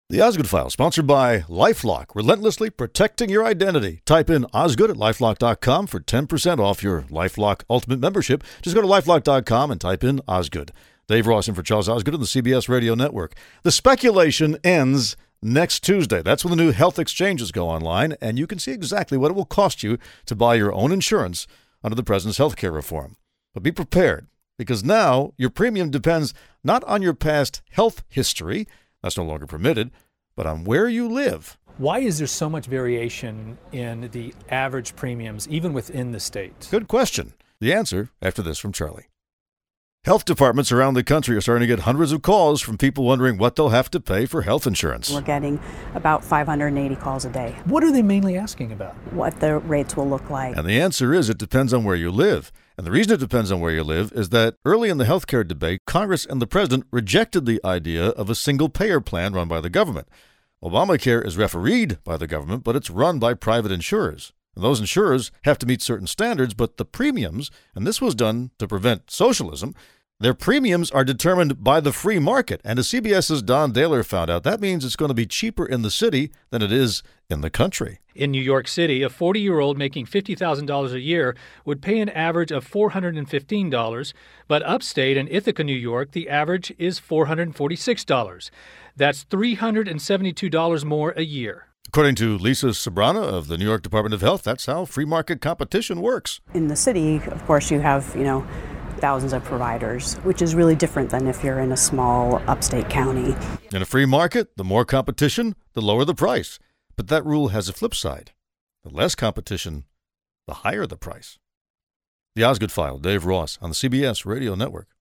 The Osgood File, sponsored by LifeLock, relentlessly protecting your identity. Type in Osgood at LifeLock.com for 10% off your LifeLock Ultimate membership. Just go to LifeLock.com and type in Osgood. Dave Ross in for Charles Osgood on the CBS Radio Network. The speculation ends next Tuesday. That's when the new health exchanges go online, and you can see exactly what it will cost you to buy your own insurance under the president's health care reform. But be prepared, because now your premium depends not on your past health history, that's no longer permitted, but on where you live. Why is there so much variation in the average premiums, even within the state? Good question. The answer after this from Charlie. Health departments around the country are starting to get hundreds of calls from people wondering what they'll have to pay for health insurance. We're getting about 580 calls a day. What are they mainly asking about? What the rates will look like. And the answer is it depends on where you live. And the reason it depends on where you live is that early in the healthcare debate, Congress and the president rejected the idea of a single-payer plan run by the government. Obamacare is refereed by the government, but it's run by private insurers. And those insurers have to meet certain standards, but the premiums, and this was done to prevent socialism, their premiums are determined by the free market. And as CBS's Don Dahler found out, that means it's going to be cheaper in the city than it is in the country. In New York City, a 40-year-old making $50,000 a year would pay an average of $415, but upstate in Ithaca, New York, the average is $446. That's $372 more a year. According to Lisa Sobrana of the New York Department of Health, that's how free market competition works. In the city, of course, you have, thousands of providers, which is really different than if you're in a small upstate county. In a free market, the more competition, the lower the price. But that rule has a flip side. The less competition, the higher the price. The Osgood File, Dave Ross on the CBS Radio Network.